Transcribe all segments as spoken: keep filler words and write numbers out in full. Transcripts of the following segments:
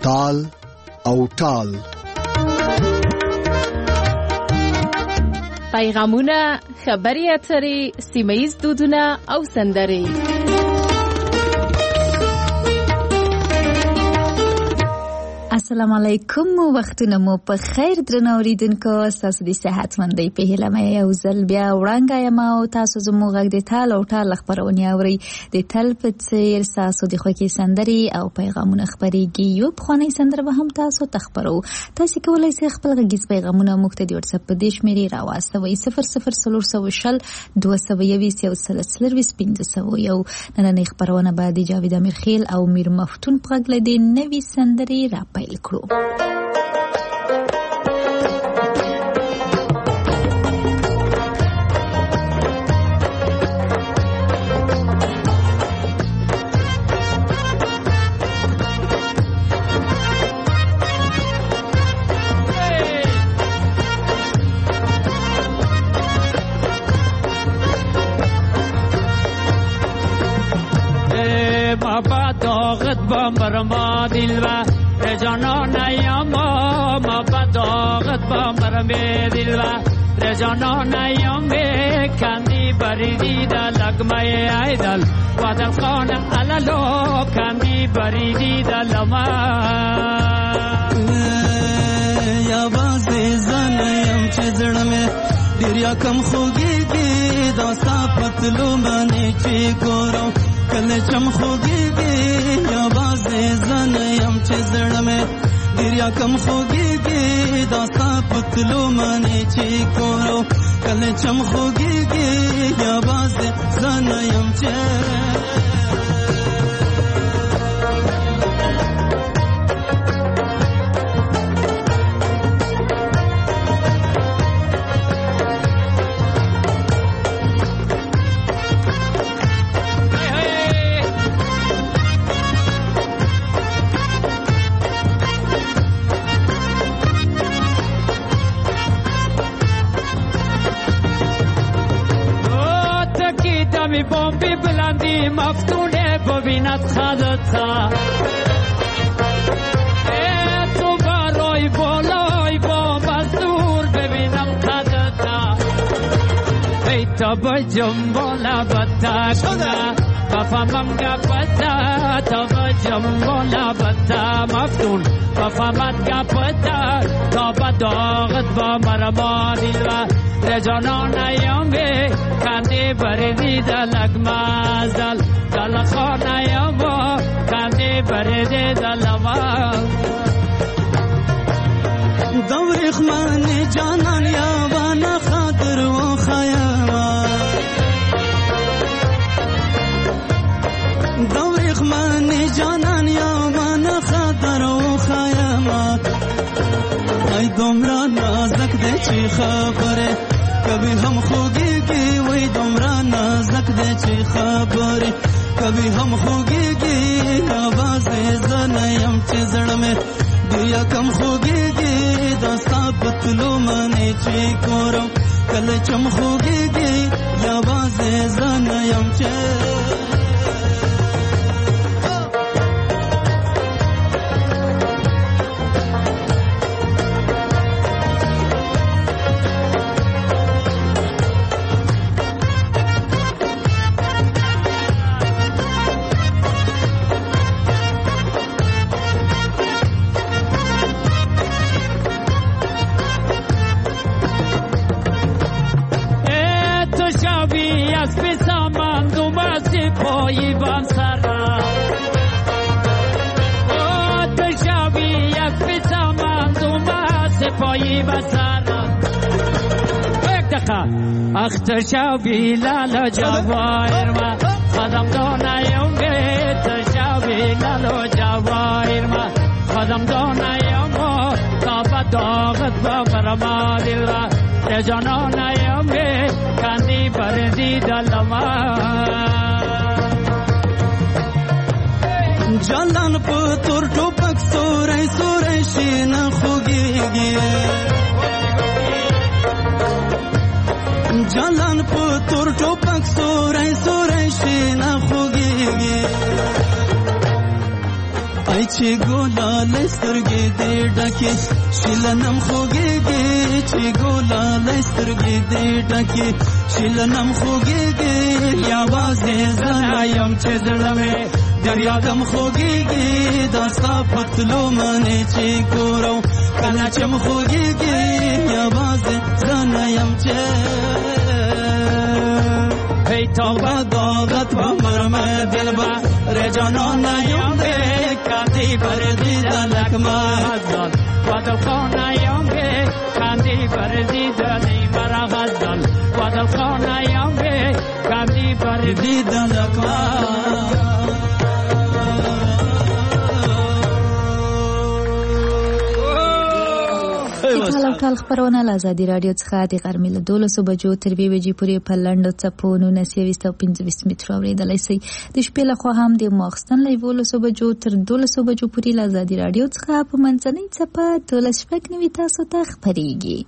تال او ټال. پیغامونه، خبري اترې، سیمه‌ییز دودونه او سندرې. السلام علیکم، وختونه مو په خیر درنو اوریدونکو. تاسو د صحت مندۍ په هیله مې یو ځل بیا وړاندې یم او تاسو زموږ غږ د تال او ټال خبرونه اورئ. د تل په څیر تاسو د خوښۍ سندرې او پیغامونه خبرېږي. یو پخوانی سندره به هم تاسو ته خبرو. تاسو کولای شئ خپل غږیز پیغامونه موږ ته د واتساپ په دې شمېرې راواستوئ: صفر صفر څلور سوه شل دوه سوه یویشت یو سل څلرویشت پنځه سوه یو. نننۍ خبرونه به د جاوید امیرخیل او میر مفتون په غږ له دې نوې سندرې را پیل کړو. بابا داغت با مرما دلوا رجانان ایاما ما بداغت با مرمه دلوا رجانان ایامی کندی بریدی دا لگمه ایدل و دل خان علالو کندی بریدی دا لما یا بازی زنیم چه زرمه دریا کم خوگی گی داستا پتلو منی چی گورو کل چم خوگی گی یا بازی زنیم چه زرمه دریا کم خوگی گی داستا پتلو منی چی گورو کل چم خوگی گی یا بازی زنیم چه می بومبی بلندی مفتونه ببیند خدتا ای تو برای بالای با مزدور ببینم خدتا ای تا با جنبالا بتا کنه بفهمم گپتا تا با جنبالا بتا مفتون بفهمت گپتا تا با داغت با مرما دیلوا رجانان ایامی کندی بریدی دلک مازل دل خان ایاما کندی بریدی دلما دوریخ من جانان یاوانا خاطر و خیاما دوریخ من جانان یاوانا خاطر و خیاما ای دمرا نازک ده چی خبره کبھی ہم خوگی گی وہی دمرا نازک دے چی خبری کبھی ہم خوگی گی آواز زنیم چی زڑ میں دیا کم خوگی گی داستا پتلو منی چی کورو کل چم خوگی گی آواز زنیم چی پایی بان سرا او تشابی یک پیتا من دوما سپایی بان سرا یک دقیقه اخ تشابی لالا جوایر ما خدم دانایم به تشابی لالا جوایر ما خدم دانایم تا با داغت با مرما دل را رجانانایم به کندی بردی دلما جلان پتور ټوپک سورې سورې شین خوږيږي جلان پتور ټوپک سورې سورې شین خوږيږي ای چې ګلال سترګې دې ډکې شیلنم خوږېږي چې ګلالۍ سترګې دې ډکې شیلنم خوږېږي یوازې زه نه یم چې زړه مې دریادم خوږېږي دا ستا په تلو منې چې ګورو کله چې م خوږېږي یوازې زه نه یم چې ای توبه داغت و مرمه دلبر رجانان یم به کندی بردی دلک مزدال و دلخانه یم به کندی بردی دلی مرا غزدال و دلخانه یم به کندی بردی دلک ټال ټال خبرونه له ازادي راډیو څخه د غرمې له دولسو بجو تر یوې بجې پورې په لنډو څپو نولس یویشت او پنځه ویشت مترو اورېدلی شئ. د شپې لخوا هم د ماخستن له یولسو بجو تر دولسو بجو پورې له ازادي راډیو څخه په منځنۍ څپه دولس شپږ نوي تاسو ته خپرېږي.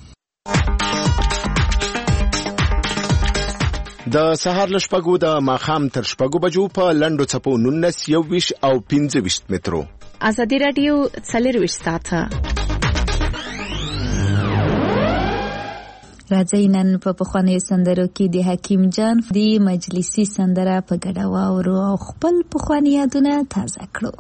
د سهار له شپږو د ماښام تر شپږو بجو په لنډو څپو نولس یویشت او پنځه ویشت مترو. ازادي راډیو څلرویشت ساعته. راځئ نن په پخوانیو سندرو کې د حکیم جان د مجلسي سندره په ګډه واورو او خپل پخواني یادونه تازه کړو.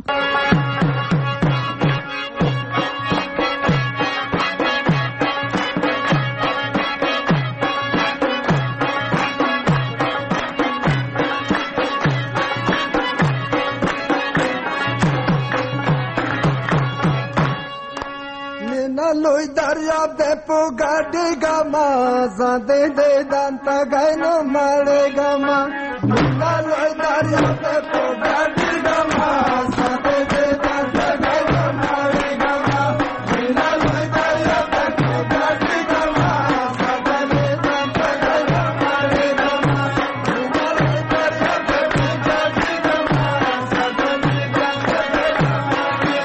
لوی دریاب دې په ګاډي ګما زده دې دانتا غاینو مړې ګما لوی دریاب دې په ګاډي ګما زده دې دانتا غاینو مړې ګما لوی دریاب دې په ګاډي ګما زده دې دانتا غاینو مړې ګما لوی دریاب دې په ګاډي ګما زده دې دانتا غاینو مړې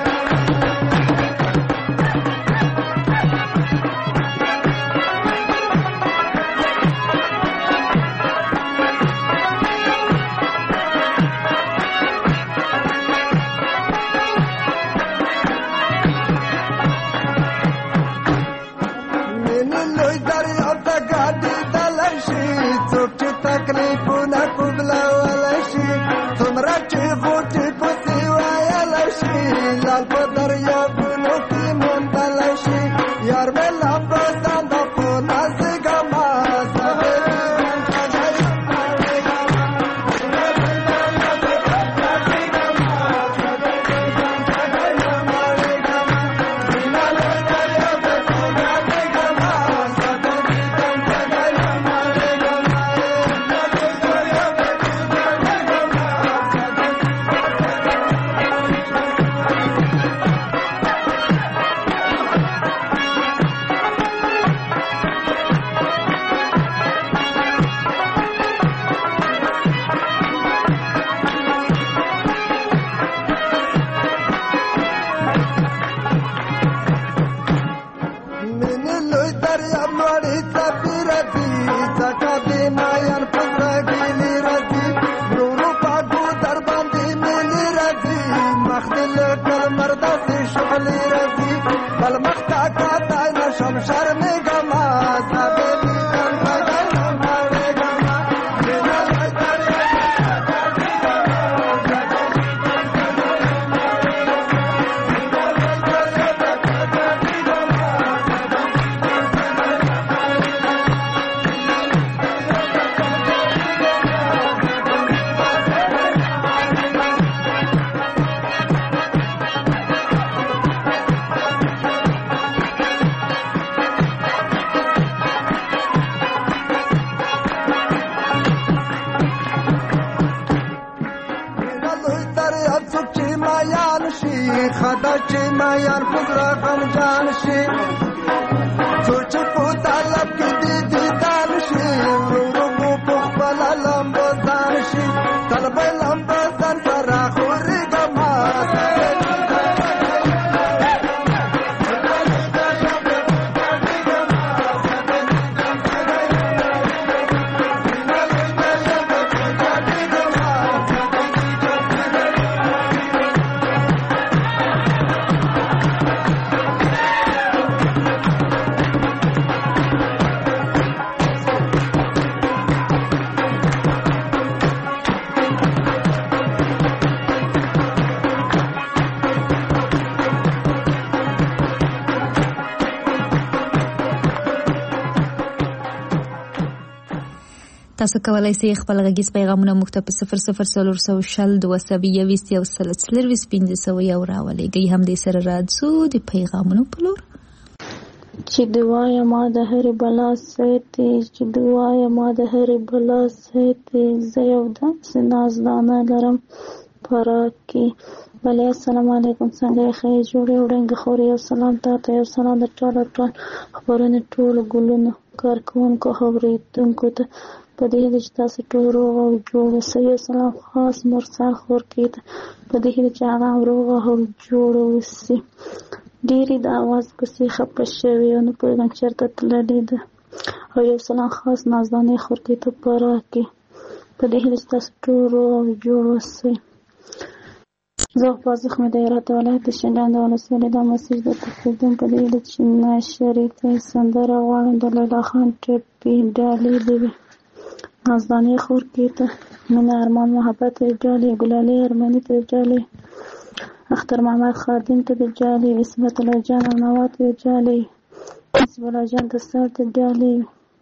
تاسو کولای شئ خپل غږیز پیغامونه موږ ته په صفر صفر څلور سوه شل دوه سوه یوویشت یو سل څلرویشت پنځه سوه یو راولېږئ. همدې سره راځو د پیغامونو په لور. چې دوایا ما د هرې بلا ساتي، چې دوایا ما د هرې بلا ساتي، زه یو داسې نازدانه لرم پراک کې. بلې السلام علیکم، څنګه یې ښه یې جوړې وړنګې خورې. یو سلام تا ته، یو سلام د ټولو ټول خپرونې ټولو ګلونو کارکوونکو اورېدونکو ته په دې هیله چې تاسو ټول روغ او جوړ اوسئ. یو سلام خاص مرسل خورکۍ ته په دې هیله چې هغه هم روغ او جوړ اوسي. ډېرې د اواز پسې خفه شوې او نه پوهېږم چېرته تللې ده. او یو سلام خاص نازدانې خورکۍ ته په راکړې په دې هیله چې تاسو ټول روغ او جوړ اوسئ. زه پازخ مې د هرات ولایت د شینډنډ د ولسوالۍ دا مسیج درته پرېږدم په دې هیله چې ناشریکه سندره غواړم د لیلا خان ټپي ډالۍ دې وي. نازدانې خورکۍ ته مینه ارمان محبت ته ډالۍ، ګلالۍ ارمني ته ډالۍ، اختر محمد خادم ته د ډالۍ، عصمت الله جان او نوا ته د ډالۍ، حزب الله جان د سر ته ډالۍ،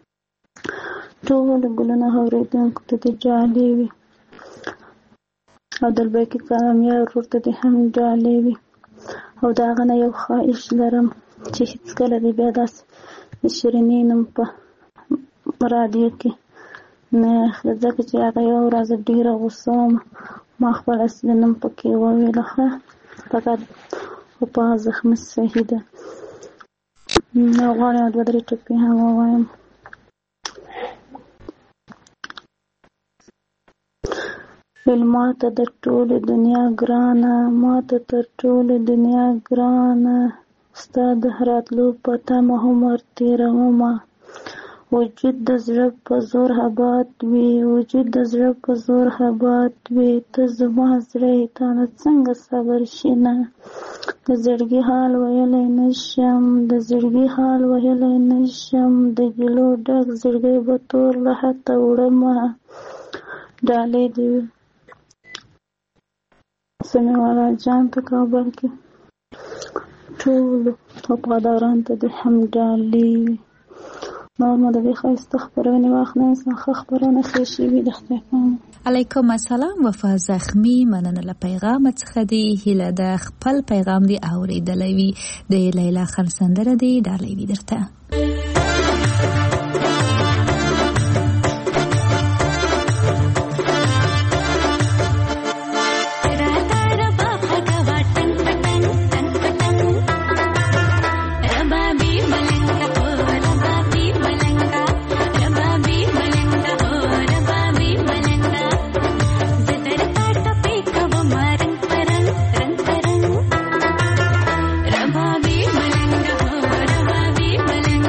ټولو ګلونه اورېدونکو ته د ډالۍ وي. او دلباقي کامیاب ورور ته دې هم ډالۍ وي. او د هغه نه یو خواهش لرم چې هېڅکله دې بیا داسې د شیرینې نوم په راډیو کې نه اخلي، ځکه چې هغه یوه ورځ ډېره غوسه وم، ما خپل اصلي نوم پکې وویله. ښه فقط خو په زخمي صحیح ده. نو غواړم دوه درې ټکي هم ووایم. ویل ماته د ټولې دنیا ګرانه، ماته تر ټولې دنیا ګرانه، ستا د راتلو په تمه عمر تېرومه. وجود د زړه په زور اباد وي، وجود د زړه په زور اباد وي، ته زما زړه تا نه څنګه صبر شي نه. د زړګي حال ویلی نشم، د زړګي حال ویلی نشم، د ګیلو ډک زړګی به تور له حته وړمه. ډالۍ دې وي سمیع الله جان په کابل کې، ټولو وفادارانو ته دې هم ډالۍ وي. نور مو د دې ښایسته خپرونې وخت نه انسان ښه خپرونه ښې شوي د خدای پامه. علیکم السلام. وفا زخمی مننه له پیغام څخه دی. هیله د خپل پیغام دی اورېدلی وي. د لیلا خان سندره دی ډالۍ وي درته. Bye.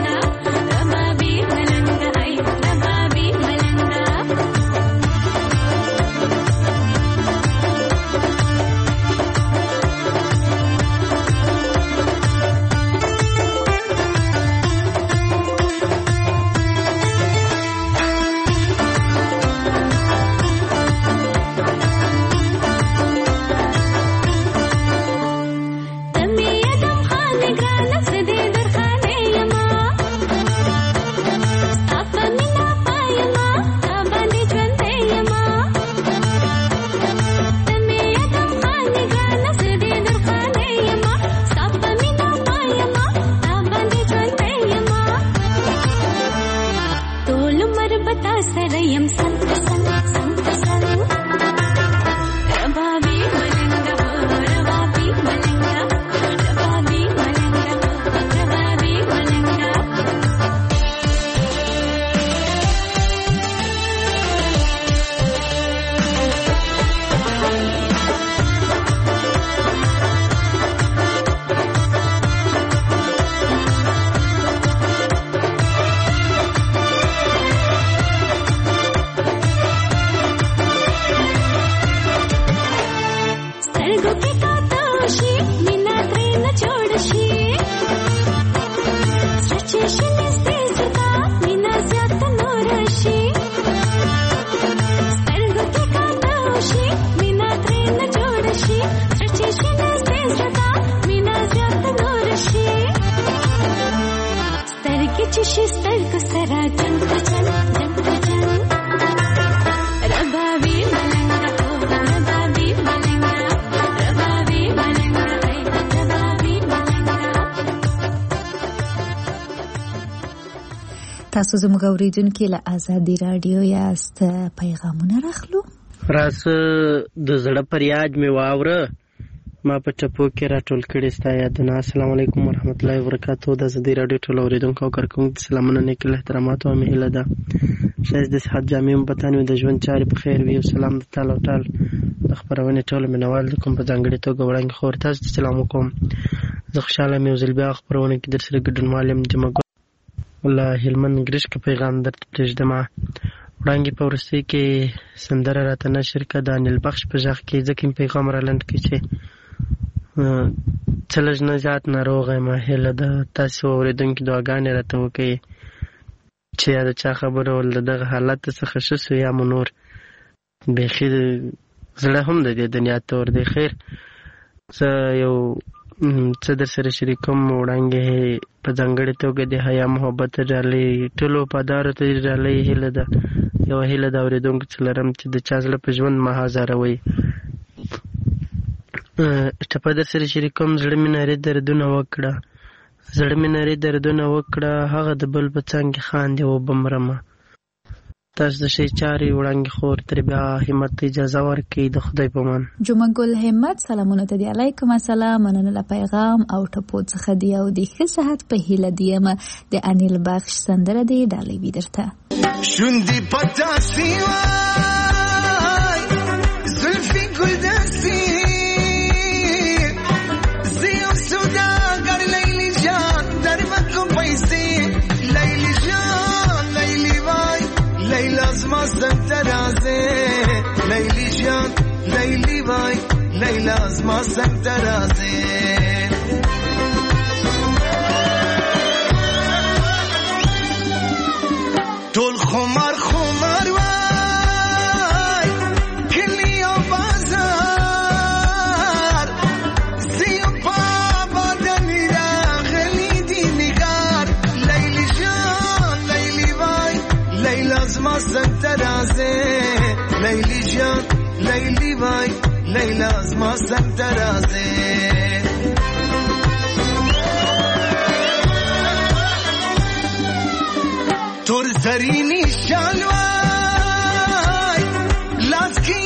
تاسو زموږ اوریدونکي له آزادي رادیو یاست. پیغامونه راخلو. راسه د زړه فریاد مې واوره، ما په ټپو کې راټول کړي ستا یادونه. السلام علیکم ورحمت الله وبرکاتو. د آزادي رادیو ټول اوریدونکو او کارکوونکو ته سلامونه، نیک احترامات او هیله ده ښایست د صحت جامع مبتن وي، د ژوند چارې په خیر وي. او سلام د تال او ټال د خپرونې ټولو مینوال د کوم په ځانګړې توګه وړاندې خور تاسو ته سلام وکړم. زه خوشحاله یم یو ځل بیا خپرونه کې در سره ګډونوال یم. جمعه ګل له هلمند ګرشک پیغام درته پرېږدمه. وړاندې په وروستۍ کې سندره راته نشر کړه د انیل بخش په غږ کې، ځکه مې پیغام را لنډ کړي چې څه لږ نه زیات ناروغه یم. هیله ده تاسې اورېدونکي دعاګانې راته وکړئ چې یا د چا خبره ول د دغه حالت څخه ښه شو یا مو نور بیخي زړه هم د دې دنیا تور دی. خیر زه یو څه در سره شریکوم. وړاندې په ځانګړې توګه د حیا محبت ډالۍ ټولو وفادارو ته ډالۍ هیله ده، یوه هیله د اورېدونکو څه لرم چې د چا زړه په ژوند مه ازاروئ. ټپه در سره شریکوم. زړه مې نارې دردونه وکړه، زړه مې نارې دردونه وکړه، هغه د بل په څنګ خاندې وبمرمه. تاسو د شی چارې وړاندې خور تر بیا همت اجازه ورکړئ. د خدای په امان. جمعه ګل همت سلامونه ته دی. علیکم السلام. مننه له پیغام او ټپو څخه دی او د ښه صحت په هیله دیم. د انیل بخش سندره دی ډالۍ وي درته. شوندې پتا سیوای زلفی ګل دستی زیو سوداګر لیلی جان در مکو پیسې لیلی جان لیلی وای لیلا زما څنګ ته راځې لیلی جان لیلی وای لیلا زما څنګ ته راځې. ټول خمار خمار وای کلی او بازار زیو بابا دنی راغلی دی نگار لیلی جان لیلی وای لیلا زما څنګ ته راځې لیلی جان لیلی وای لیلا زما څنګ ته راځې. تور زرینی شالوای لاس کی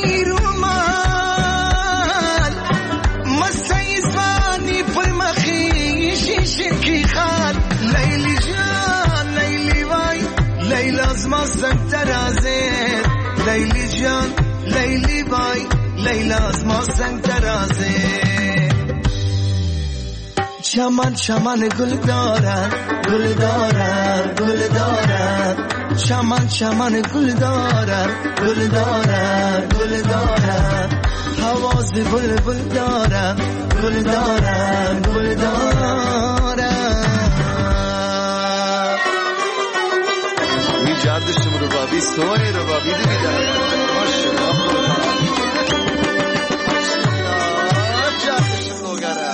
رومال مستی زبانی پر مخی شیشه کی خال لیلی جان لیلی وای لیلا زما څنګ ته راځې لیلی جان لیلی وای لیلا زما څنګ ته راځې. چمن چمن گل دارد گل دارد گل دارد چمن چمن گل دارد گل دارد گل دارد حواس بلبل دارد گل دارد گل دارد. می جردشم رو بابی سوی رو بابی دیگه دارد ماشالله جردشم رو گرد.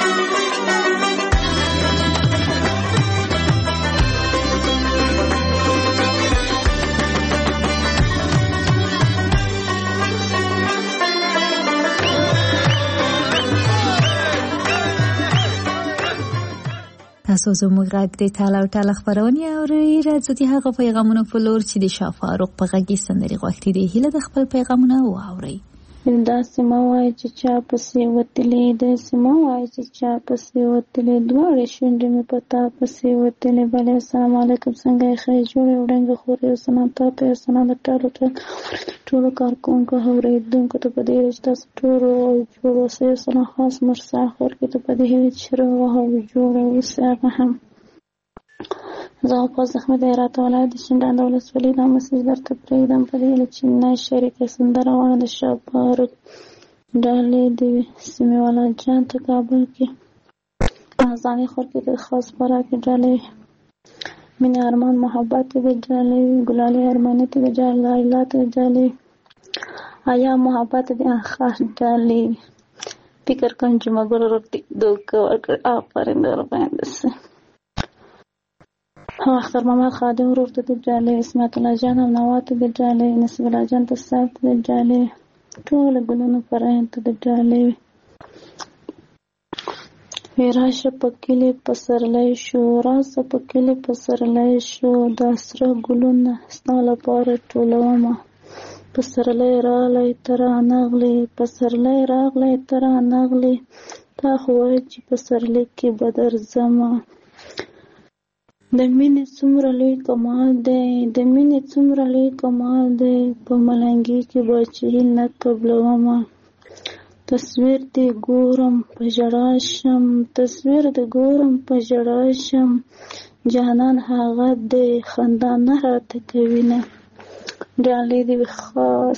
تاسو زموږ غږ د تاله او ټاله خپرونې اورئ. راځئ د هغه پیغامونو په لور چې د شاه فاروق په غږ کې سندرې غوښتي دي. هیله د خپل پیغامونه واورئ. داسې مه وایه چې چا پسې وتلې، داسې مه وایه چې چا پسې وتلې، دواړې شونډې مې په تا پسې وتلې. بلې السلام علیکم، څنګه یې ښه جوړې وړنګه خور یو سلام تا ته، یو سلام د ټولو ټولو کارکوونکو اورېدونکو ته په دې هیله چې تاسو ټولو جوړ اوسئ. یو سلام خاص مرسا خورکې ته په دې هیله چې روغ او جوړه اوسئ. هغه هم زه غوپاس احمد هرات ولایت د شینډنډ ولسوالۍ دا مسیج درته پرېږدم په دې هیله چې نه شریکه سندره غواړم د شاه فاروق ډالۍ د سیمې والا جان ته کابل کې ځانې خورکې ته خاص خوراکې ډالۍ مینې ارمان محبت ته د ډالۍ ګلالۍ ارماني ته د ډالۍ ته د ډالۍ آیا محبت د خاص ډالۍ فکر کوم چې مګر روټي دوکه ورکړ آفرین در باندې سه اختر محمد خادم ورور ته د ډالۍ اسمت الله جان او نوات د ډالۍ نصیب الله جان ته صاحب د ډالۍ ټول ګلونو پران ته د ډالۍ راشه په کلي پسرلی شو، راشه په کلي پسرلی شو، دا سره ګلونه ستا لپاره ټولومه. پسرلی راغلی ته رانغلې، پسرلی راغلی ته رانغلې، تا خو وایه چې پسرلی کې به درځمه. د مینې څومره لوی کمال دی، د مینې څومره لوی کمال دی، په ملنګي کې به چې نه قبلومه. تصویر دې ګورم په ژړا شم، تصویر دې ګورم په ژړا شم، جانان هغه دې خندا نه راته کوي نه. ډالۍ دې وي خاص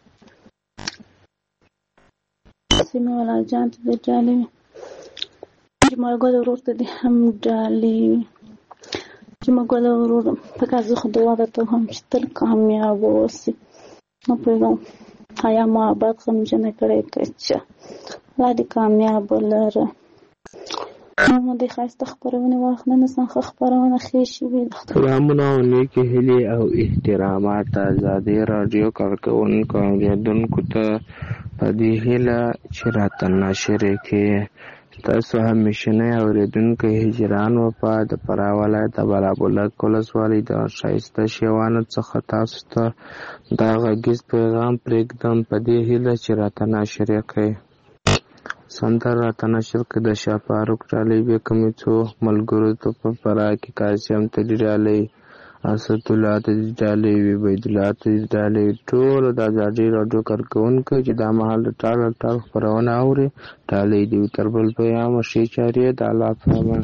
سیمه والا جان ته دې ډالۍ وي، جمال ګل ورور ته دې هم ډالۍ وي. جمال ګل ورور پکې زه خو دعا درته هم چې تل کامیاب اوسې. نه پوهېږم آیا محبت غمجنه کړی که چه، الله دې کامیاب ولره. نو د ښایسته خپرونې وخت نن څه ښه خپرونه ښې شوې ده. سلامونه او نیکې هیلې او احترامات ازادي راډیو کارکوونکو او اورېدونکو ته په دې هیله چې راته ناشرې کې تاسو همیشنی اورېدونکی هجران وفا د فراه ولایت د بلابلک ولسوالۍ د ښایسته شیوانو څخه تاسو ته دا غږیز پیغام پرېږدم په دې هیله چې راته ناشرې کړئ. سندره راته نشر کړه د شاه فاروق ډالۍ بې کومې څو ملګرو ته په فراه کې قاسم ته دې ډالۍ، اسدالله ته دې ډالۍ وي، عبیدالله ته دې ډالۍ وي، ټولو د ازادي راډیو کارکوونکو چې دا مهال د ټال ټال خپرونه اوري ډالۍ دې وي. تر بل پیغامه ښې چارې د الله په امان.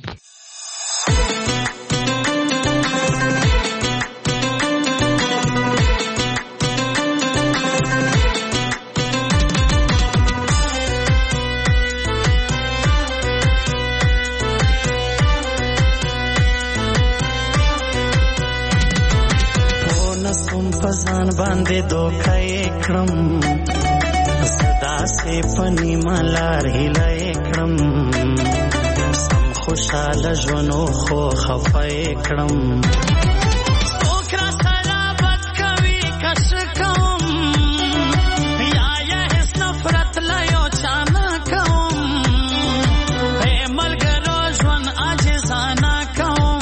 پزان باندې دوکه یې کړم، زدا سې پنی ملار هیله یې کړم، سم خوشاله ژوند خو خفه یې کړم. څوک را سره بد کوي کش کوم، یا یې هېڅ نفرت له یو چا نه کوم، ای ملګرو ژوند عاجزانه کوم.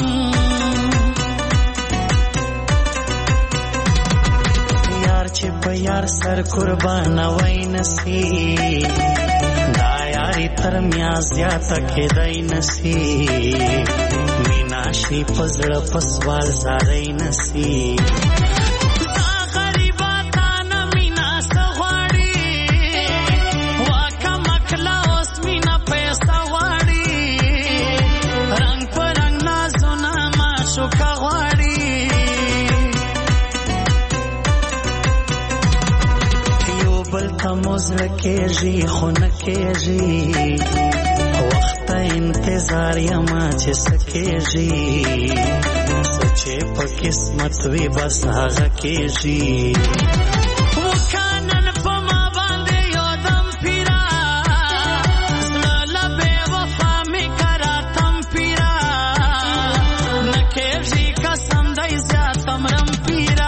چې په یار سر قربانه وای نسی، دا یاری تر میا زیاته کېدای نسی، مینا شي په زړه په سوال زاری نسی. دا غریبه تا نه مینا څه غواړي، واکه مکله اوس مینا پیسه غواړي، رنګ په رنګ نازونه معشوقه غواړي. بل ته مزړه کېږي خو نه کېږي، وخت ته انتظار یما چې څه کېږي، څه چې په قسمت وي بس هغه کېږي. وکانن په ما باندې یو دم پیرا، زړه له بې وفا مې کراتم پیرا، نه کېږي قسم دی زیاته مرم پیرا.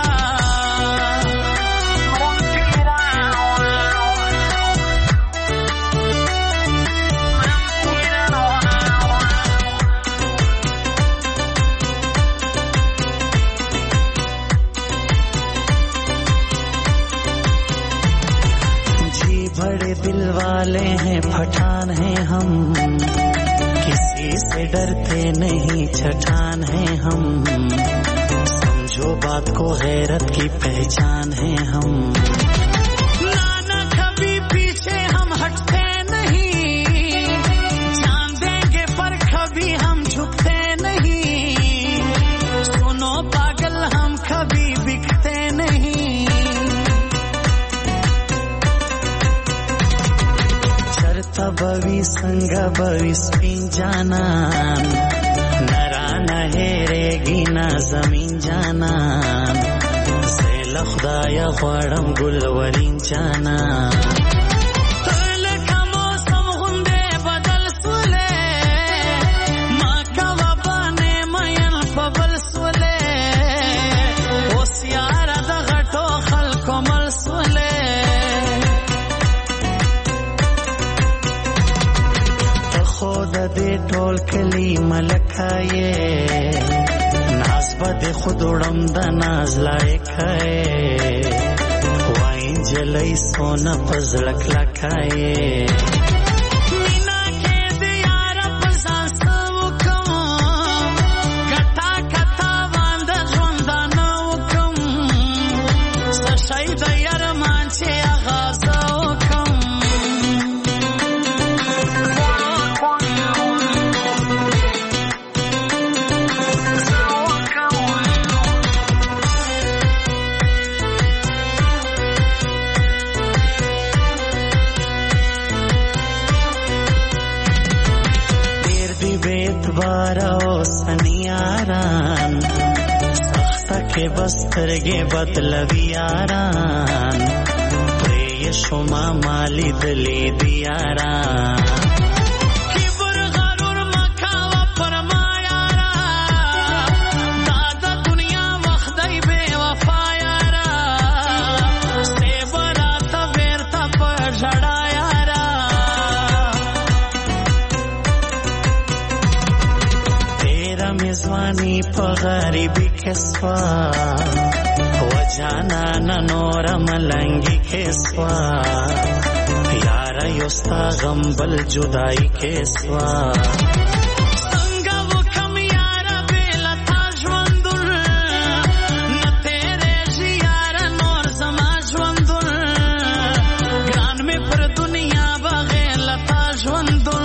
बड़े दिल वाले हैं पठान हैं हम, किसी से डरते नहीं छठान हैं हम, समझो बात को गैरत की पहचान है हम। नाना कभी पीछे हम हटते नहीं, जान देंगे पर कभी हम झुकते नहीं, सुनो पागल हम कभी बिकते नहीं। बवी संग बवी स्पिन जानन, नरा नहेरेगी ना जमीन जानन, زیل خدایا غواړم ګل ورین جانان. لکه موسم غوندې بدل سولې، ما کوه باندې مین په بل سولې، اوس یاره د غټو خلکو مل سولې. کلی ملکایې ناز به د خود وړم د ناز لایقایې وای نجلۍ سونه په زړه کلکایې سنیاران سخته کې بسترګې بدلوي یاران پرې شوما مالی دلی دی یاران کبر غرور مکاوه پر ما یارا دا د دنیا وخت دی بے وفا یارا ستی براته بیرته په ژړا میزوانی په غریبی کې سوا و جانانا نور ملنګي کې سوا یارا یو ستا غم بل جدائی کې سوا څنګه وکم یارا بېله تا ژوندون نه تېرېږي یارا نور زما ژوندون ګران مې پر دنیا بغیر له تا ژوندون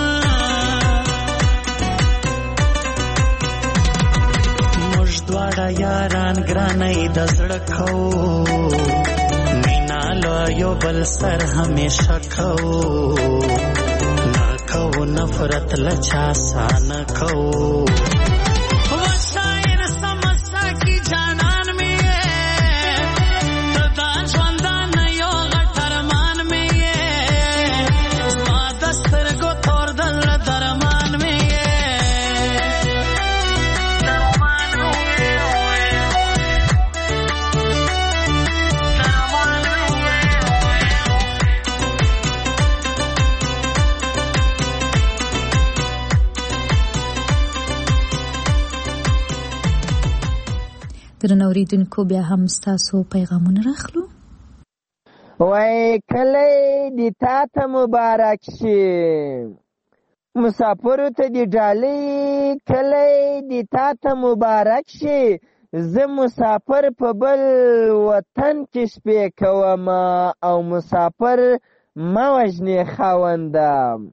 دواړه یاران ګرانۍ د زړه کوو مینا له یو بل سر همیشه کوو نه کوو نفرت له چا سا نه کوو و شاعر سمستا کی جانان مې ته دا ژوندانه یو غټ ارمان مې زما د سترګو تور د زړه درمان مې درنو اوریدونکو بیا هم ستاسو پیغامونه راخلو. وای کلی دی تا ته مبارک شي مسافرو ته دی ډالۍ کلی دی تا ته مبارک شي زه مسافر په بل وطن کې شپې کوم او مسافر مه وژنې خاونده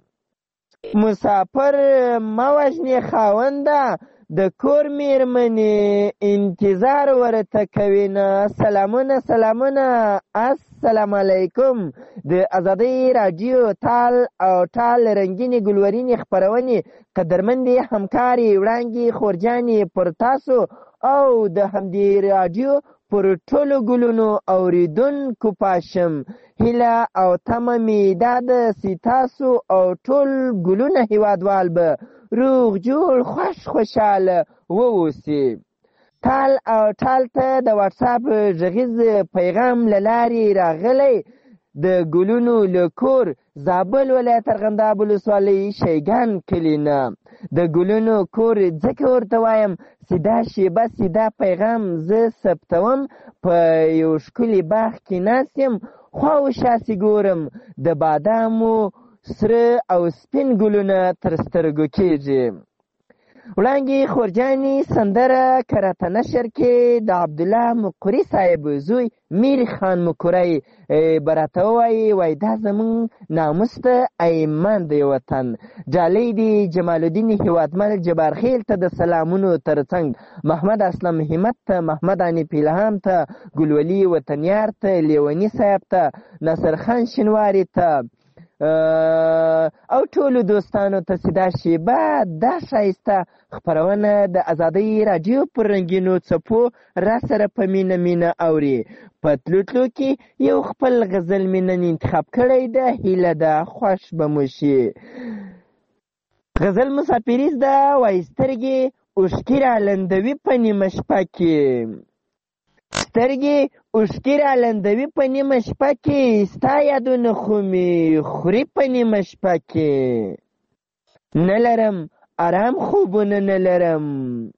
مسافر مه وژنې خاونده د کور میرمنې انتظار ورته کوي نه سلامونه سلامونه السلام علیکم د ازادۍ راډیو تال او ټال رنګینې ګلورینې خپرونې قدرمندې همکارې وړانګې خورجانې پر تاسو او د همدې راډیو پر ټولو ګلونو اوریدونکو پاشم هیله او تمه مې دا ده چې تاسو او ټول ګلونه هیوادوال به روغ جوړ خوش خوشحاله واوسي تال او ټال ته د واتساپ غږیز پیغام له لارې راغلی د ګلونو له کور زابل ولایت ارغنداب ولسوالۍ شیګان کلي نه د ګلونو کور ځکه ورته وایم چې دا شیبه چې دا پیغام زه ثبتوم په یو ښکلي باغ کې ناست یم خوا و شاسې ګورم د بادامو سره او سپین ګلونه تر سترګو کېږي وړانګې خورجانې سندره کراته نشر کې د عبدالله مقري صاحب زوی میر خان مقري به راته ووایي وایي دا زموږ ناموس ته ایمان دی وطن ډالۍ دي جمال الدین هیوادمل جبارخیل ته د سلامونو ترڅنګ محمد اسلم همت ته محمد انیف الهام ته ګلولي وطنیار ته لیوني صاحب ته ناصر خان شینواري ته او ټولو دوستانو ته چې دا شیبه دا ښایسته خپرونه د ازادۍ راډیو پر رنګینو څپو را سره په مینه مینه اوري په تلو تلو کې یو خپل غزل مې نن انتخاب کړی ده هیله ده خوښ به مو شي غزل مسافریز ده وایي سترګې اوښکې رالندوي په نیمه شپه کې سترګې اوښکې رالندوي په نیمه شپه کې ستا یادونه خو مې خوري په نیمه شپه کې نه لرم ارام خوبونه نه لرم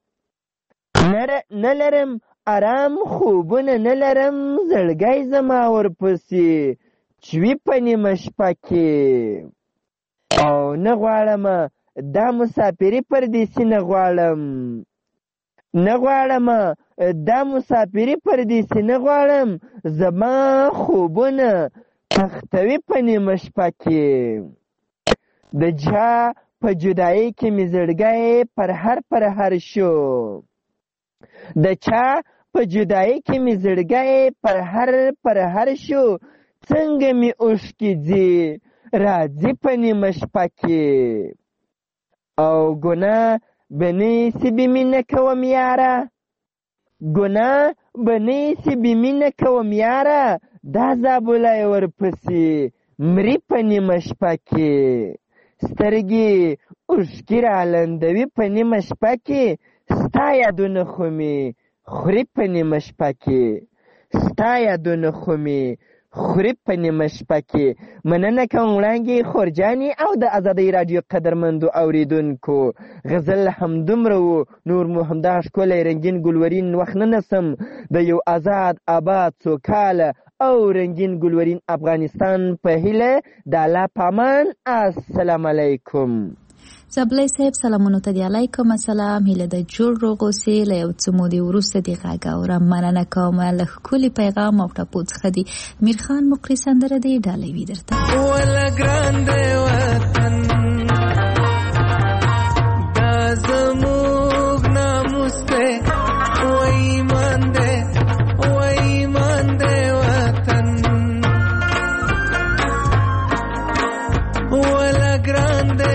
نه لرم ارام خوبونه نه لرم زړګی زما ورپسې چوي په نیمه شپه کې او نه غواړم دا مسافري پردیسي نه غواړم نه غواړم دا مسافري پردیسي نه غواړم زما خوبونه تختوي په نیمه شپه کې د چا په جدایي کې مې زړګی پر هر پر هر شو د چا په جدایي کې مې زړګی پر هر پر هر شو څنګه مې اوښکې ځي راځي په نیمه شپه کې او ګناه به نیسي بې مینه کوم یاره ګناه به نیسي بې مینه کوم یاره دا زابلی ورپسې مري په نیمه شپه کې سترګې اوښکې رالندوي په نیمه شپه کې ستا یادونه خو مې خوري په نیمه شپه کې ستا یادونه خو مې خوري په نیمه شپه کې. مننه کوم وړانګې خورجانې او د ازادۍ راډیو قدرمندو اورېدونکو غزل همدومره و نور مو همدغه ښکلی رنګین ګلورین وخت نه نسم د یو آزاد آباد سوکاله او رنګین ګلورین افغانستان په هیله د الله پامان. السلام علیکم. زبلی صاحب سلامونو ته دی علیکم السلام. هیله د جوړ روغ اوسې له یو څه مودې وروسته دې غږ اورم. مننه کوم له ښکلي پیغام او ټپو څخه دی. میرخان مقري سندره دی ډالوي درته ولا ګران دی وطن دا زموږ ناموس دی و ایمان دی و ایمان دی وطن ولا ګران دی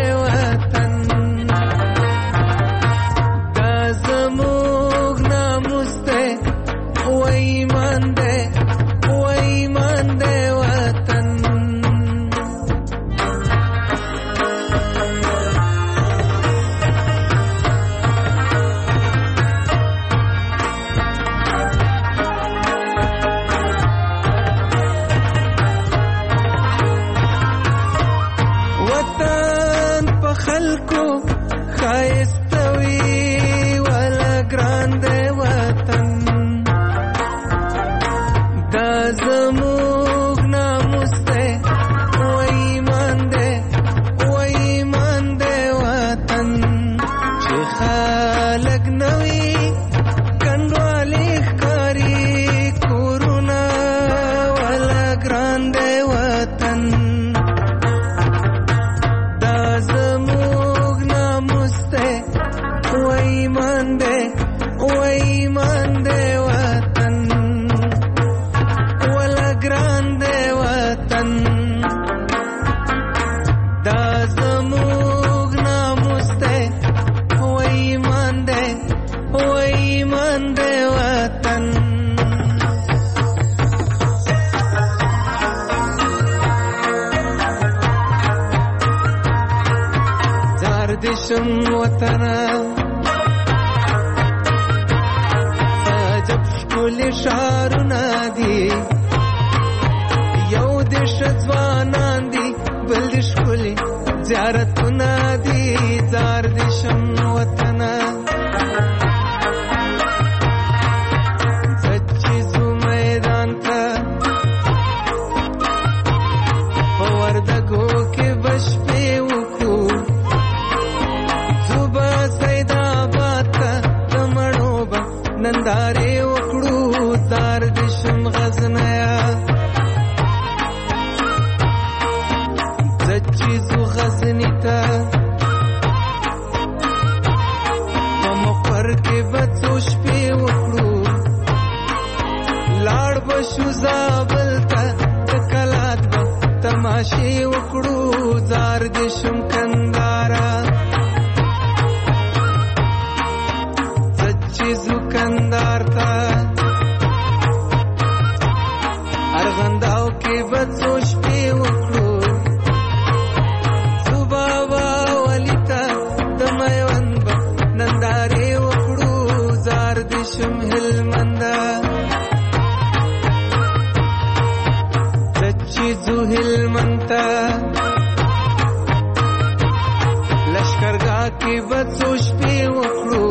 کې به څو شپې وکړو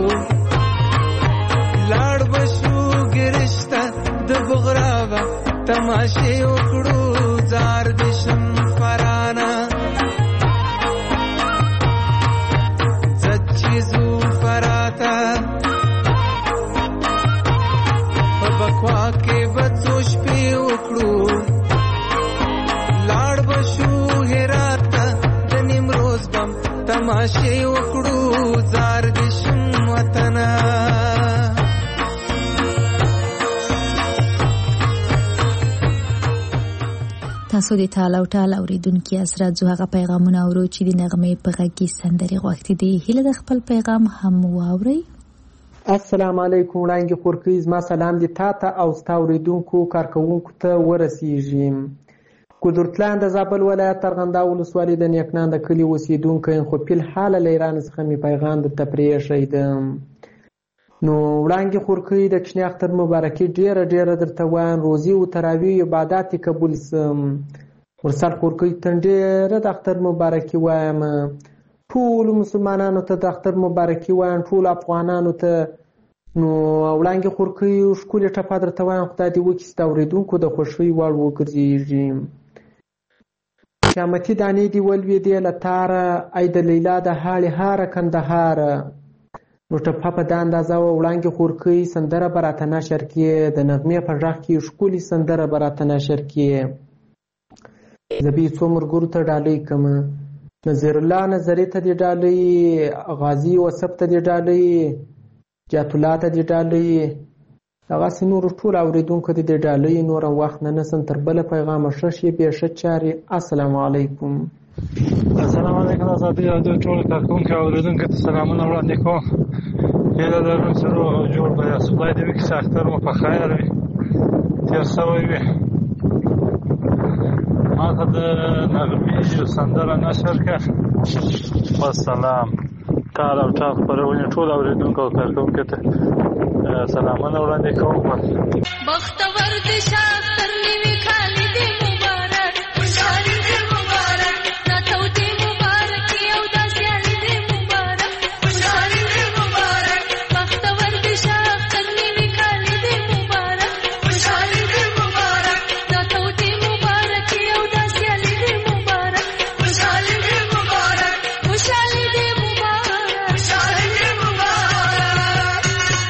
لاړ بشو ګرشته د بغرابه تماشې وکړو زار دشم فرانا زچیزو فراتا په بکوا کې به څو شپې وکړو لاړ بشو هراتا د نیمروز بم تماشې وکړو زار دشم وطنا تاسو د ټال او ټال اوریدونکو اسرات زو هغه پیغامونه اورو چې د نغمې په غږ کې سندري غوښتي دي هله د خپل پیغام هم واوري. السلام علیکم وړاندې خورکیز ما سلام دي تاته او ستا اوریدونکو کارکونکو ته ورسیږي. قدرتلاند د زابل ولایت ارغنداو ولسوالۍ د نیکنان د کلي اوسیدونکی خو په حال له ایران څخه می پیغام د تپریه شیدم. نو وړاندې خورکۍ د چنی اختر مبارکي ډیره ډیره درته وایم روزي او تراویح عبادت قبول سم ورسره خورکۍ تندې د اختر مبارکي وایم ټول مسلمانانو ته د اختر مبارکي وایم ټول افغانانو ته. نو وړاندې خورکۍ ښکلې ټپه درته وایم خدای دې وکړي ستا اوریدونکو د خوښۍ وړ وګرځېږي. قیامتي دانې دې ولوېدې له تاره ای د لیلا د هاړې هاره کندهاره. نو ټپه په دا اندازه وه وړاندې خورکۍ سندره به راته نشر کړې د نغمې په غږ کې ښکلې سندره به راته نشر کړې. زه به یې څو ملګرو ته ډالۍ کړم نظیر الله نظري ته دې ډالۍ غازي وصف ته دې ډالۍ جات الله ته دې ډالۍ هغسې نورو ټولو اورېدونکو ته دې ډالۍ نور هم وخت نه نیسم تر بله پیغامه ښه شېبې ښه چارې. السلام علیکم. السلام علیکم ازادي راډیو ټول کارکونکو او اوریدونکو ته سلامونه وړاندې کوم. هیله لرم چې روغ او جوړ به یاست. خدای دې وکړي چې اختر مو په خیر وي تېر سوی وي. ما ته د نغمې سندره نشر کړه. والسلام. ټال او ټال خپرونې ټول اورېدونکو او کارکونکو ته سلامونه وړاندې کوم. بختور دې شه اختر نوي کال دې مبارک خوشحالي دې مبارک ناتو دې مبارک یو داسې علي دې مبارک خوشحالي دې مبارک بختور دې شه اختر نوي کال دې مبارک خوشحالي دې مبارک ناتو دې مبارک یو داسې علي دې مبارک خوشحالي دې مبارک خوشحالي دې مبارک خوشحالي دې مبارک.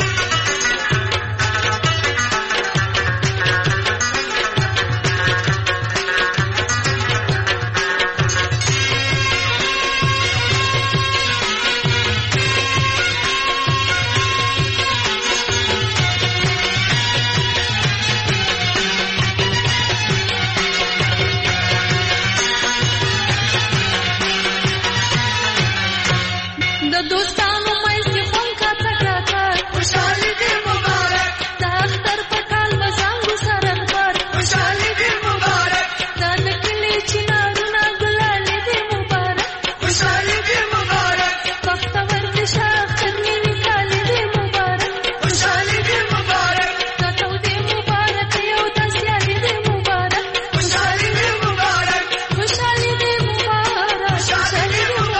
د دوستانو مېز کې خوند کاته کاته خوشحالي دې مبارک د اختر په ټال مزانګو سره خبر خوشحالي دې مبارک د نکلي چنارونه ګلالي دې مبارک خوشحالي دې مبارک بختور دې شه اختر نوي کال دې مبارک خوشحالي دې مبارک ناتو دې مبارک یو داسې علي دې مبارک خوشحالي دې مبارک خوشحالي دې مبارک خوشحالي دې مبارک.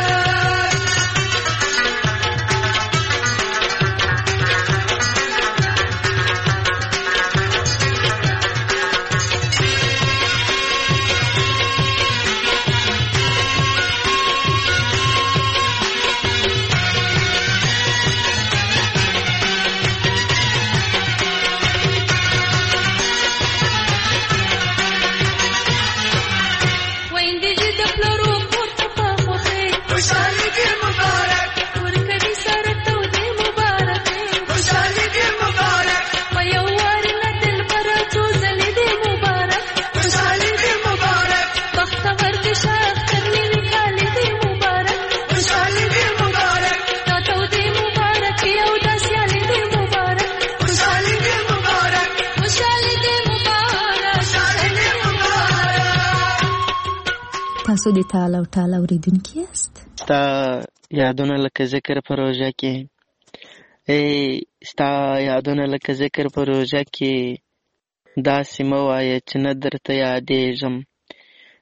ویندې چې د پلرو کور ته په خوښۍ خوشحالي دې مبارک ورکوي سره تودې مبارکۍ خوشحالي دې مبارک په یو وارې نه دلبره څو ځلې دې مبارک خوشحالي دې مبارک بختور دې شه اختر نوي کال دې مبارک خوشحالي دې مبارک دا تودې مبارک یو داسې علي دې مبارک خوشحالي دې مبارک خوشحالي دې مبارک خوشحالي دې مبارک. تاسو د ټال او ټال اوریدونکي یاست. ستا یادونه لکه ذکر په روژه کې ای ستا یادونه لکه ذکر په روژه کې داسې مه وایه چې نه درته یادېږم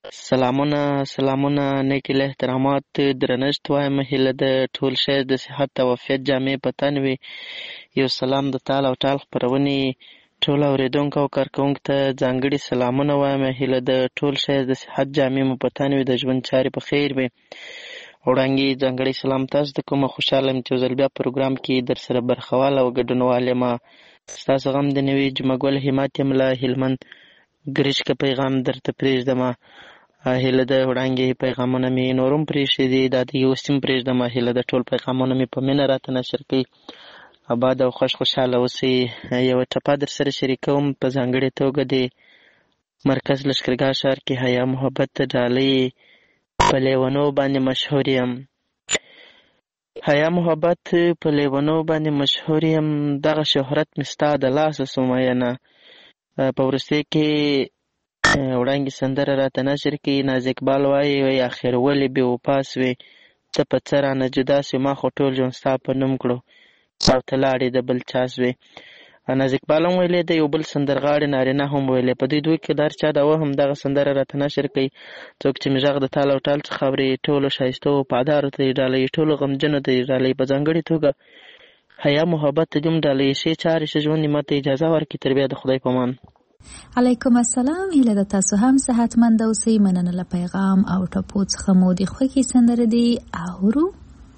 سلامونه سلامونه نیک احترامات درنښت وایم. هیله د ټول شی د صحت او عافیت جامې په تن وي. یو سلام د تال او ټال خپرونې ټول اورېدونکو او کارکوونکو ته ځانګړي سلامونه وایم. هیله د ټول شی د صحت جامې مو په تن وي، د ژوند چارې په خیر وي. وړاندې ځانګړی سلام تاسو ته کومه. خوشحاله یم چې یو ځل بیا پروګرام کې در سره برخوال او ګډونوال یم. ستاسو غم د نوي جمعه ګل همت یم له هلمند ګرشکه پیغام درته پرېږدم. هیله د وړاندې پیغامونه مې نورم پرېښي دي، دا د یو سیم پرېږدم. هیله د ټول پیغامونه مې په مینه راته نشر کوي. آباد او خوش خوشحاله اوسئ. یوه ټپه در سره شریکوم. په ځانګړې توګه د مرکز لښکرګاه ښار کې حیا محبت ډالۍ په لیونو باندې مشهور یم. حیا محبت په لیونو باندې مشهور یم، دغه شهرت مې ستا د لاسه سو مینه. په وروستۍ کې وړاندې سندره راته نشر کړي. ناز اقبال وایي وایي اخر ولې بې وفا سوې، ته په څه رانه جدا سوې، ما خو ټول ژوند ستا په نوم کړو او ته لاړې د بل چا سوې. ناز اقبال هم ویلې ده، یو بل سندرغاړي نارینه هم ویلې. په دوی دوی کې د هر چا د وهم دغه سندره راته نشر کوي. څوک چې مې غږ د تال او ټال څخه اوري، ټولو ښایستو وفادارو ته یې ډالۍ، ټولو غمجنو ته یې ډالۍ. په ځانګړې توګه حیا محبت ته دې هم ډالۍ. ښې چارې ښه ژوند ماته اجازه ورکړي. تر بیا د خدای په امان. علیکم السلام. هیله د تاسو هم صحتمند اوسئ. مننه له پیغام او ټپو څخه مو د خوښې سندره دي اورو.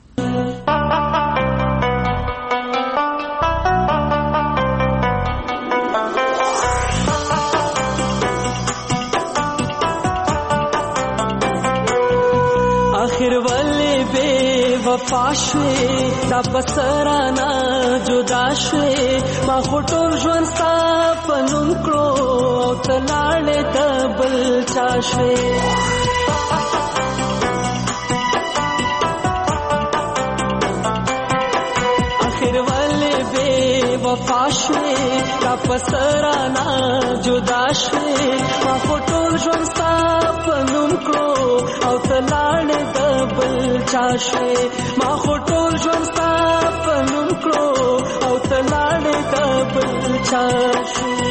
آخر ولې بے وفا شوې، دا پسرانه جدا شوې، ما خو ټول ژوند ستا په نوم کړو او ته لاړې د بل چا شوې. آخر ولې بے وفا شوې، دا پسرانه جدا شوې، ما خو ټول ژوند ستا په نوم کړو او ته لاړې د بل چا شوې. ما خو ټول ژوند ستا په نوم کړو او ته لاړې د بل چا شوې.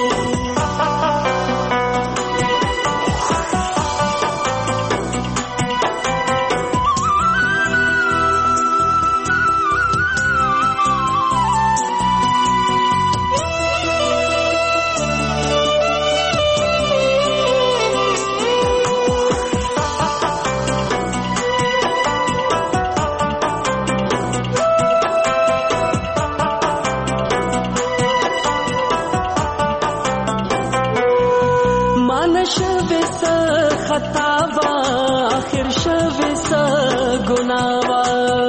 آخر شوی سا گناوا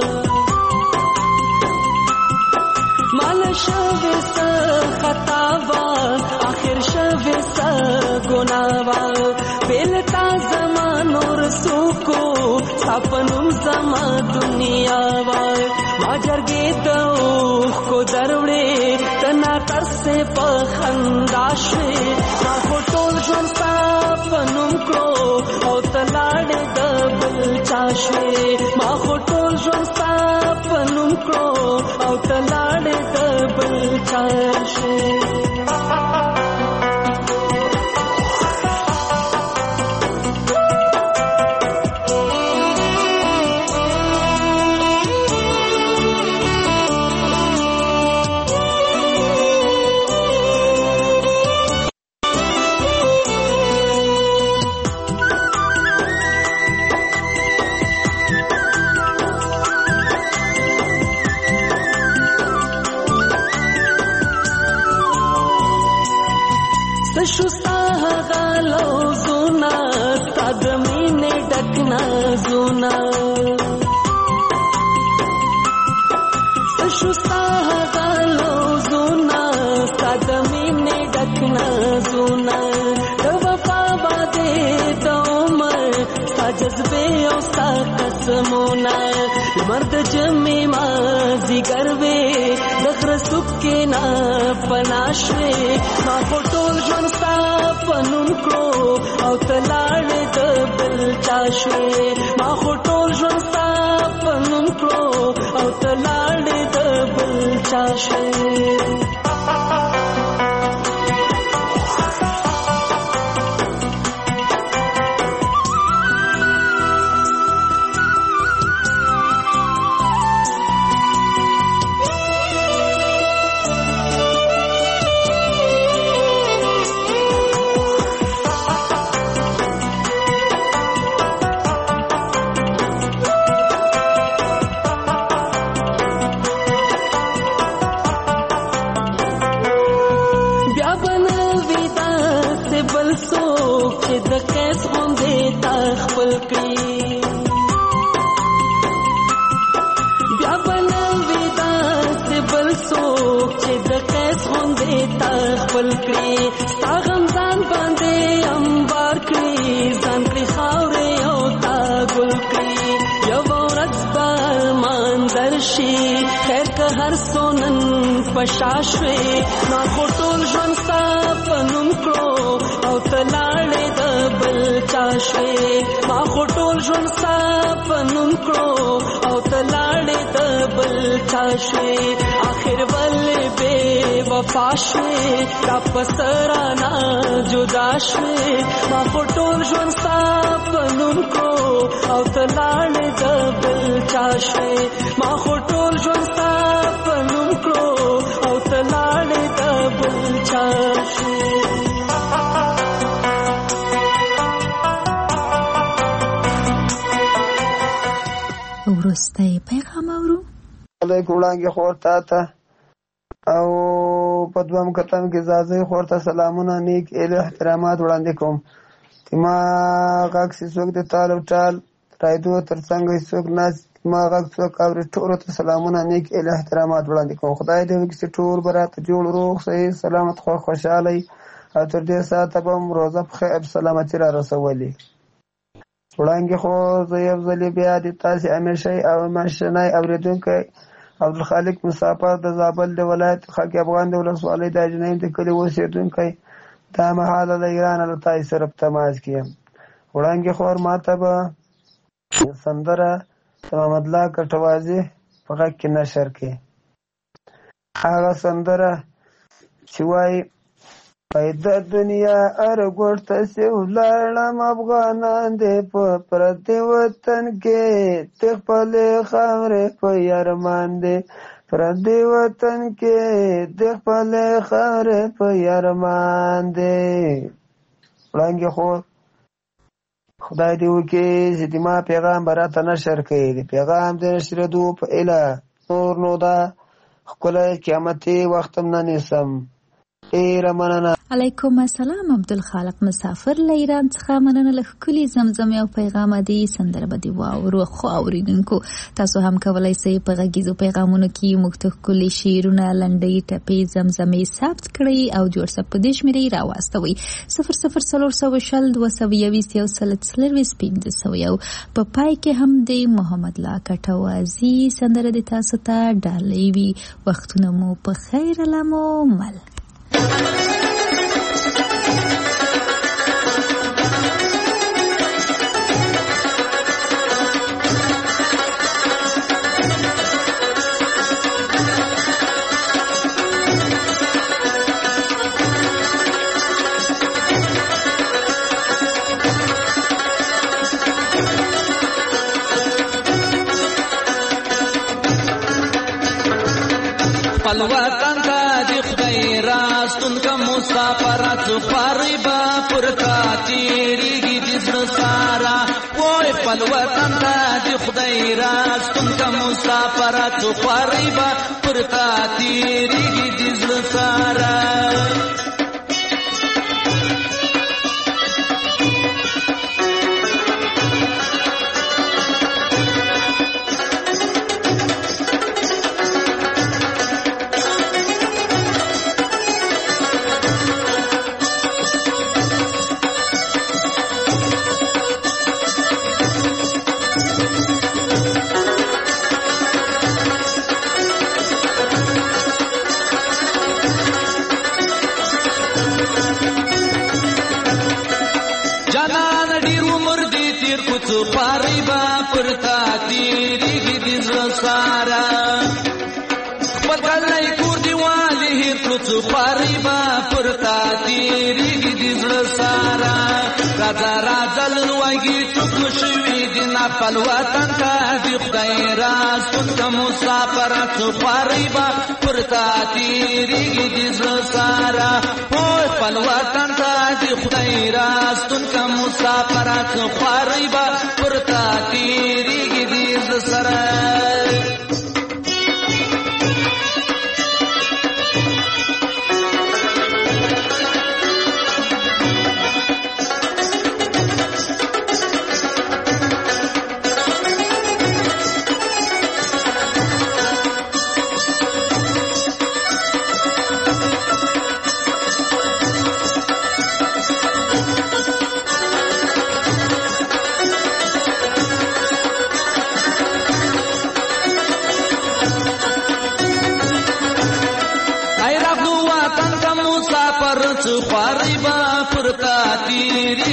مال شوی سا خطاوا، آخر شوی سا گناوا. بیلتا زمان اور سوکو سپنم زما دنیا وای، ما جرګې د اوښ کو دروړې تنا تر سے په خندا شوې. ما خو ټول ژوند ستا په نوم کړو او ته لاړې د بل چا شوې. ما خو ټول ژوند ستا په نوم کړو او ته لاړې د بل چا شوې. شستا غالو زونا ستا د مینې ډک نازونه، شستا غالو زونا ستا د مینې ډک نازونه. د وفا باندې د عمر ستا جذبې او ستا قسمونه، لمر د جمعې مازدیګر وې د غره څوکې نه پناه شوې. ما خو ټول ژوند ستا په نوم کړو او ته لاړې د بل چا شوې. ما خو ټول ژوند ستا په نوم کړو او ته لاړې د بل چا شوې. د قیس غوندې تا خپل کړي بیا به نه وي داسې بل څوک چې د قیس غوندې تا خپل کړي ستا غم ځان باندې امبار کړي ځان کړي خاورې او تا ګل کړي یوه ورځ به ارمان درشي خیر که هر څو نن په شا شوې ما خو ټول ژوند ستا په نوم کړو او ته لاړې د بل چا شوې ما خو ټول ژوند ستا په نوم کړو او ته لاړې د بل چا شوې آخر ولې بې وفا شوې تا په سرانه جدا شوې ما خو ټول ژوند ستا په نوم کړو او ته لاړې د بل چا شوې ما خو ټول ژوند ستا په نوم کړو او ته لاړې د بل چا شوې وروستی پیغام اورو علیکم وړانګې خور تا ته او په دویم کتن کې زازۍ خور ته سلامونه نیک ایل احترامات وړاندې کوم چې ما غږ چې څوک د تال او ټال رایدو تر څنګ څوک ناست ما غږ څوک اوري ټولو ته سلامونه نیک ایل احترامات وړاندې کوم خدای دې وکړي چې ټول به راته جوړ روغ صحیح سلامت خوښ خوشحالی او تر دې ساعته به م روزه په خیر سلامتي را رسولي وړاندې خو زه یو ځلې بیا د تاسې همیشئ او هماشنی اورېدونکی عبدالخالق مسافر د زابل د ولایت خاک افغان د ولسوالۍ د اجنیم د کلي اوسېدونکی دا مهاله له ایرانه له تاسې سره په تماس کې یم وړاندې خور ما ته به سندره د محمدالله کټوازي په غږ کې نشر کړي هغه سندره چې وایي پیدا دنیا ارګوړ ته سي ولاړم افغانان دې په پردي وطن کې ته خپل خاورې په یارمان دې پردي وطن کې د خپل خاورې په یارمان دې وړاندې خو خدای دې وکړي چې د ما پیغام به راته نشر کړي د پیغام د نشرېدو په ایله نور نو دا ښکلی قیامتي وخت هم نه نیسم ډېره مننه علیکم السلام عبدالخالق مسافر له ایران څخه مننه له ښکلي زمزمې او پیغامه دي سندره به دې واورو خو اورېدونکو تاسو هم کولی سئ په غږیزو پیغامونو کې موږ ته ښکلي شعرونه لنډۍ ټپې زمزمې ثبت کړئ او د وټساپ په دې شمېرې راواستوئ صفر صفر څلور سوه شل دوه سوه یویست یو سل څلرویشت پنځه سوه یو په پای کې هم د محمدالله کټوازي سندره د تاسو ته ډالۍ وي وختونه مو په خیر علمو مل الوطن ته د خدای راستون که مسافرات خوارې به پر تا تېرېږي د زړه ساره وای خپل وطن ته د خدای راستون که مسافرات خوارې به پر تا تېرېږي د زړه ساره خوارې به پر تا تېرېږي د زړه ساره خپل کلی کور دیوالې هېر کړو څو خوارې به پر تا تېرېږي د زړه ساره راځه راځه لنوږې ټوکو شوي د خپل وطن ته د خدای راستون که مسافرات څو خوارې به پر تا تېرېږي د زړه ساره وای خپل وطن ته د خدای راستون که مسافرات څو خوارې به پر تا تېرېږي د زړه سره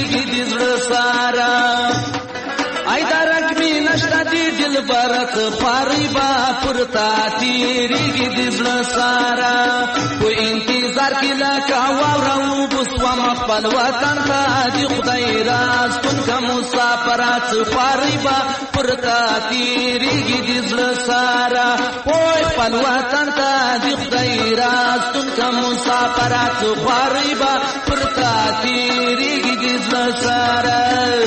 تیریږي د زړه سارا ای درک می نشته دی دل برت خواري با پرتا تیریږي د زړه سارا په انتظار کې لکه واورو بوسوم خپل وطن ته د خدای راز کن کا مسافرات خواري با پرتا تیریږي د زړه سارا په خپل وطن ته د خدای راز کن کا مسافرات خواري با پرتا تیریږي د زړه سارا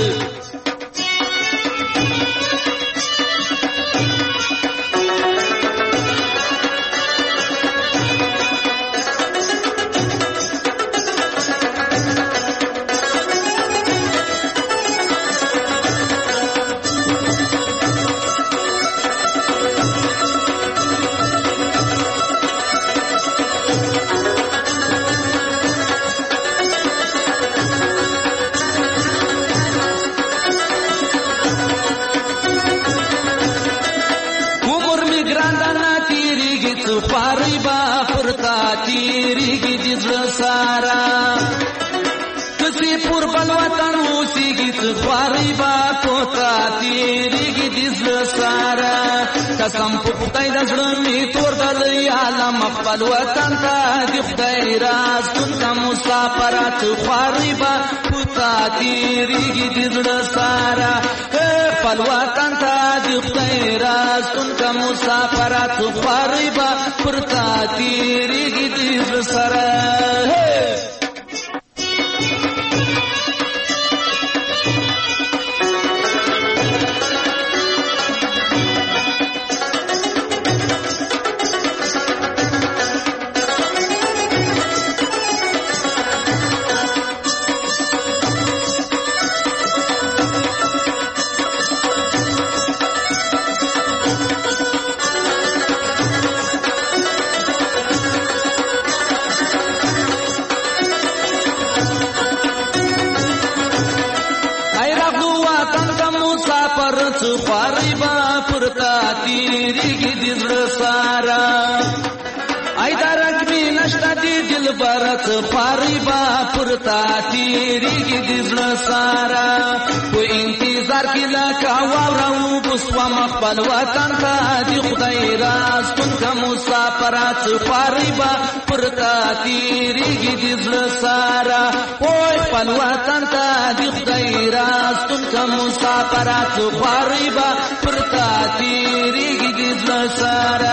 قسم په خدای د زړه می تور د عالم خپل وطن ته د خدای راز تون کا مسافرات خواري با پتا تیریږي د زړه سارا خپل وطن ته د خدای راز تون کا مسافرات خواري با پتا تیریږي د زړه سارا برت خواري با پرتا تیریږي د زړه سارا په انتظار کې لکه واورو بوسوم خپل وطن ته د خدای راز کن کا مسافرات خواري با پرتا تیریږي د زړه سارا په خپل وطن ته د خدای راز کن کا مسافرات خواري با پرتا تیریږي د زړه سارا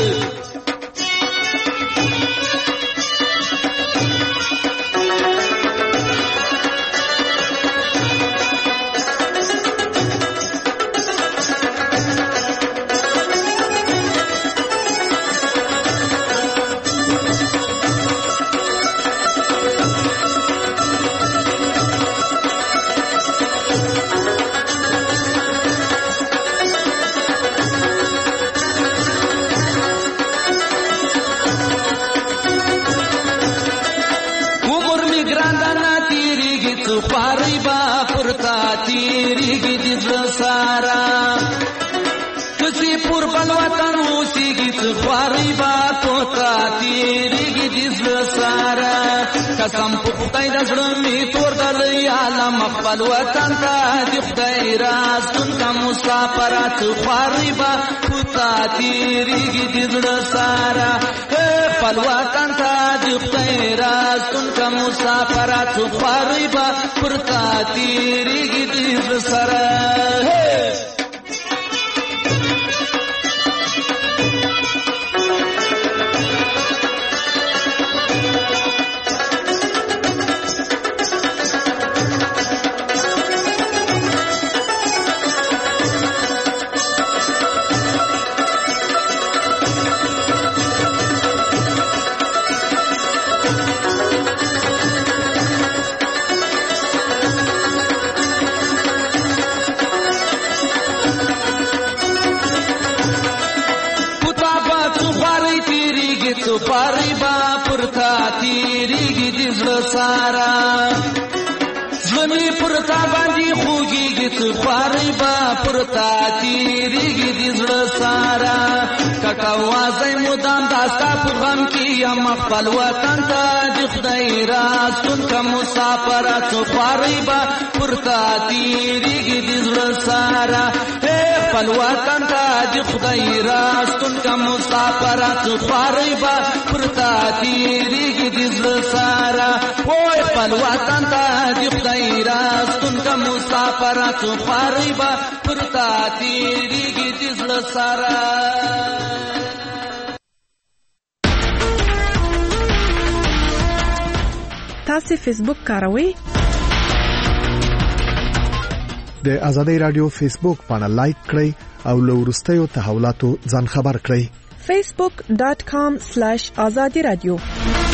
قسم په خدای د زړه می تور د عالم خپل وطن ته د خدای راز تون کا مسافرات خواري با پتا تیریږي د زړه سارا خپل وطن ته د خدای راز تون کا مسافرات خواري با پتا تیریږي د زړه سارا زلمی پرتا باندې خوږیږي څه خوارې به پرتا تېرېږي د زړه ساره کټه وازی مدام دا ستا په غم کې یم خپل وطن ته د خدای راستون که مسافره څه خوارې به پرتا تېرېږي د زړه ساره خپل وطن ته د خدای راستون که مسافره څه خوارې به پرتا تېرېږي د زړه ساره وای خپل وطن ته د خدای راستون که مسافره څه خوارې به پرتا تېرېږي د زړه ساره. تاسو فیسبوک کاروئ؟ د آزادۍ رادیو فیسبوک پاڼه لایک کړئ او له وروستیو تحولاتو ځان خبر کړئ. facebook.com slash azadi radio